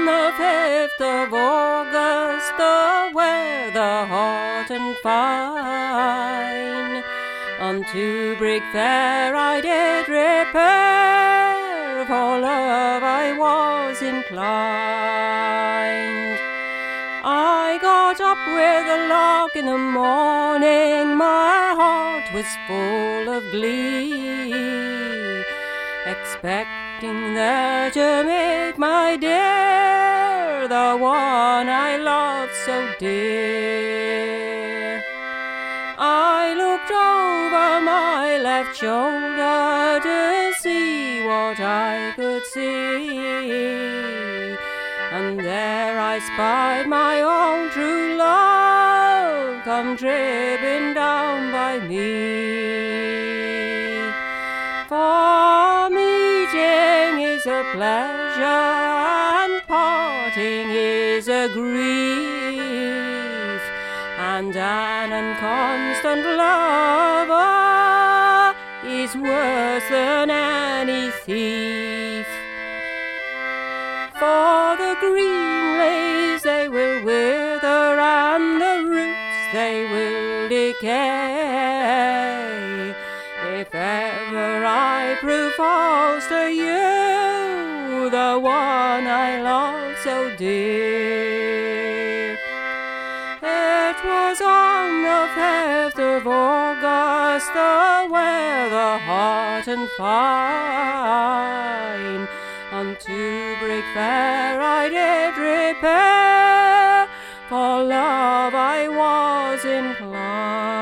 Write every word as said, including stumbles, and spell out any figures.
on the fifth of August, the weather hot and fine. Unto Brig Fair I did repair, for love I was inclined. I got up with a lark in the morning, my heart was full of glee, expecting there to meet my dear, the one I loved so dear. I looked over my left shoulder to see what I could see, and there I spied my own true love come tripping down by me. For meeting is a pleasure and parting is a grief, and an unconstant lover is worse than any thief. For the green leaves they will wither, and the roots they will decay, if ever I prove false to you, the one I love so dear. It was on the fifth of August, the weather hot and fine. Unto Brig Fair I did repair, for love I was inclined.